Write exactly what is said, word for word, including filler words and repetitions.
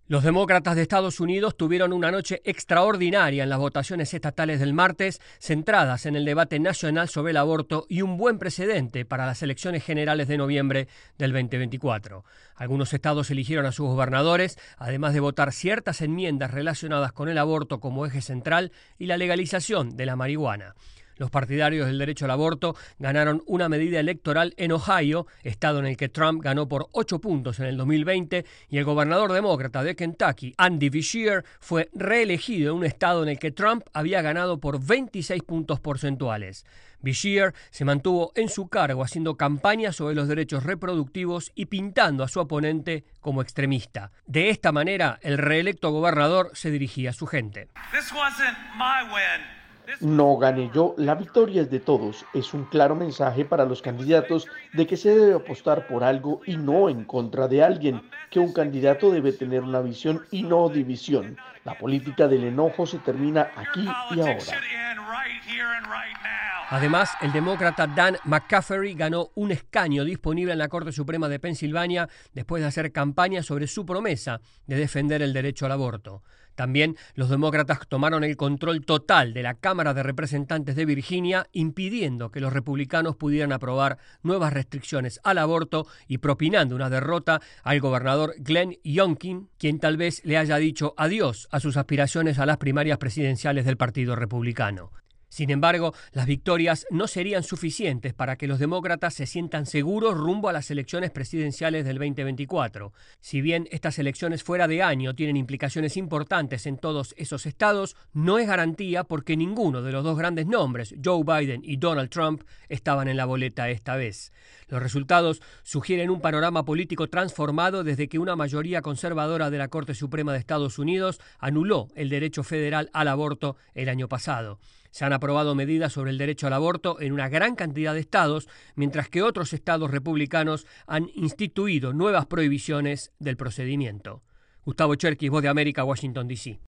Los demócratas de Estados Unidos tuvieron una noche extraordinaria en las votaciones estatales del martes, centradas en el debate nacional sobre el aborto y un buen precedente para las elecciones generales de noviembre del veinte veinticuatro. Algunos estados eligieron a sus gobernadores, además de votar ciertas enmiendas relacionadas con el aborto como eje central y la legalización de la marihuana. Los partidarios del derecho al aborto ganaron una medida electoral en Ohio, estado en el que Trump ganó por ocho puntos en el dos mil veinte, y el gobernador demócrata de Kentucky, Andy Beshear, fue reelegido en un estado en el que Trump había ganado por veintiséis puntos porcentuales. Beshear se mantuvo en su cargo haciendo campaña sobre los derechos reproductivos y pintando a su oponente como extremista. De esta manera, el reelecto gobernador se dirigía a su gente. This wasn't my win. No gané yo, la victoria es de todos. Es un claro mensaje para los candidatos de que se debe apostar por algo y no en contra de alguien, que un candidato debe tener una visión y no división. La política del enojo se termina aquí y ahora. Además, el demócrata Dan McCafferty ganó un escaño disponible en la Corte Suprema de Pensilvania después de hacer campaña sobre su promesa de defender el derecho al aborto. También los demócratas tomaron el control total de la Cámara de Representantes de Virginia, impidiendo que los republicanos pudieran aprobar nuevas restricciones al aborto y propinando una derrota al gobernador Glenn Youngkin, quien tal vez le haya dicho adiós a sus aspiraciones a las primarias presidenciales del Partido Republicano. Sin embargo, las victorias no serían suficientes para que los demócratas se sientan seguros rumbo a las elecciones presidenciales del veinte veinticuatro. Si bien estas elecciones fuera de año tienen implicaciones importantes en todos esos estados, no es garantía porque ninguno de los dos grandes nombres, Joe Biden y Donald Trump, estaban en la boleta esta vez. Los resultados sugieren un panorama político transformado desde que una mayoría conservadora de la Corte Suprema de Estados Unidos anuló el derecho federal al aborto el año pasado. Se han aprobado medidas sobre el derecho al aborto en una gran cantidad de estados, mientras que otros estados republicanos han instituido nuevas prohibiciones del procedimiento. Gustavo Cherkis, Voz de América, Washington, D C